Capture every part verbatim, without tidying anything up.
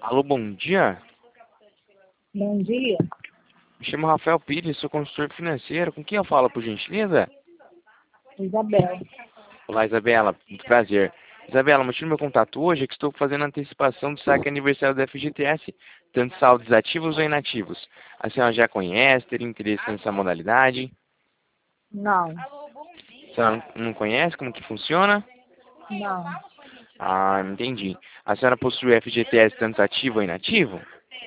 Alô, bom dia. Bom dia. Me chamo Rafael Pires, sou consultor financeiro. Com quem eu falo, por gentileza? Isabel. Olá, Isabela. Muito prazer. Isabela, o motivo do meu contato hoje é que estou fazendo a antecipação do saque aniversário da F G T S, tanto saldos ativos ou inativos. A senhora já conhece, teria interesse nessa modalidade? Não. A senhora não conhece como que funciona? Não. Ah, entendi. A senhora possui F G T S tanto ativo ou inativo?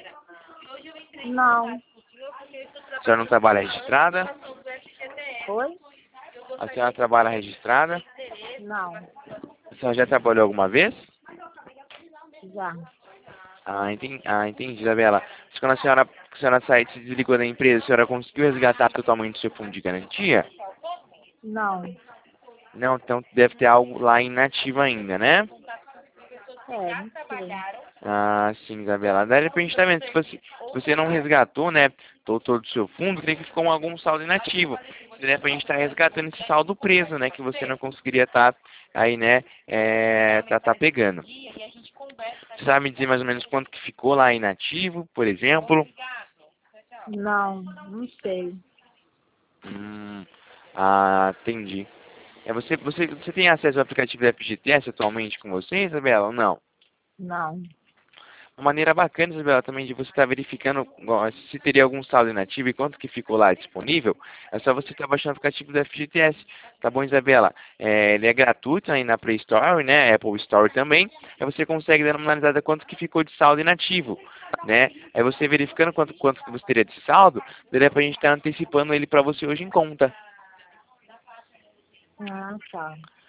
Não. A senhora não trabalha registrada? Oi? A senhora trabalha registrada? Não. A senhora já trabalhou alguma vez? Já. Ah, entendi, ah, entendi, Isabela. Mas quando a senhora, a senhora saiu e se desligou da empresa, a senhora conseguiu resgatar totalmente o seu fundo de garantia? Não. Não, então deve ter algo lá inativo ainda, né? É, não sei. Ah, sim, Isabela. Daí de repente, tá vendo? Se você, se você não resgatou, né, todo, todo o seu fundo, tem que ficar com algum saldo inativo. De repente tá resgatando esse saldo preso, né, que você não conseguiria estar aí, né, é, tá, tá pegando. Você sabe me dizer mais ou menos quanto que ficou lá inativo, por exemplo? Não, não sei. Hum, ah, entendi. É, você, você, você tem acesso ao aplicativo da F G T S atualmente com você, Isabela, ou não? Não. Uma maneira bacana, Isabela, também de você estar verificando ó, se teria algum saldo inativo e quanto que ficou lá disponível, é só você estar baixando o aplicativo da F G T S. Tá bom, Isabela? É, ele é gratuito aí na Play Store, né? Apple Store também. Aí você consegue dar uma analisada quanto que ficou de saldo inativo, né? Aí você verificando quanto, quanto que você teria de saldo, daria pra gente estar antecipando ele pra você hoje em conta. Ah, tá.